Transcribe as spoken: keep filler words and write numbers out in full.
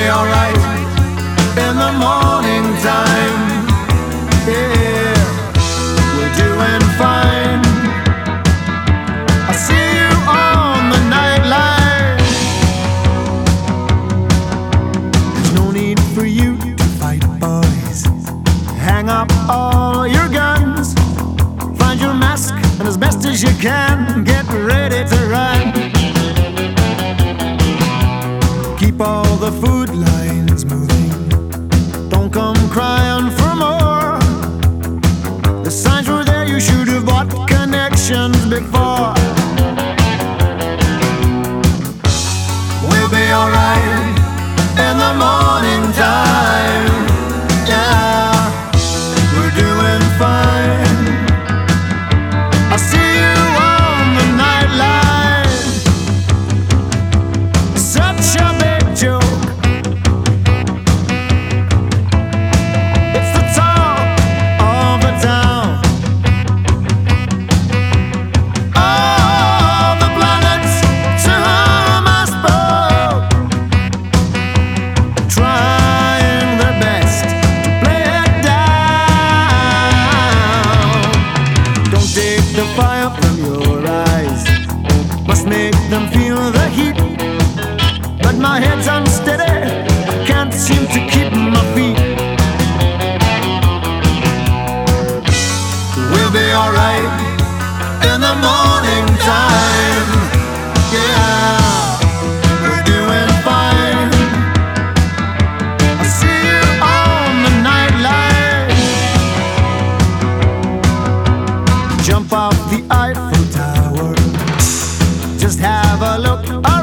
be alright in the morning time. Yeah, we're doing fine. I see you on the nightline. There's no need for you to fight, boys. Hang up all your guns. Find your mask and as best as you can, get ready to run. Keep all the food lines moving. Don't come crying for more. The signs were there, you should have bought connections before. We'll be alright in the morning time. Yeah, we're doing fine. I see you on the nightline. Such a big joke. It's the talk of the town. All the planets to whom I spoke, trying their best to play it down. Don't take the fire from your eyes, must make them feel the heat. But my head's unsteady, can't seem to keep my feet. We'll be alright in the morning time. Yeah, we're doing fine. I see you on the nightline. Jump off the Eiffel Tower, just have a look